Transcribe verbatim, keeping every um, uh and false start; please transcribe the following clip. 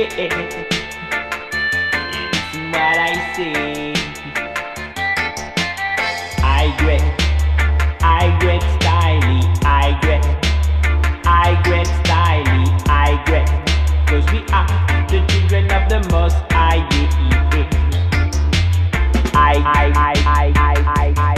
what I say. I great, I great styly, I great, I great styly, I great. Cause we are the children of the most high. I, I, I, I, I, I, I.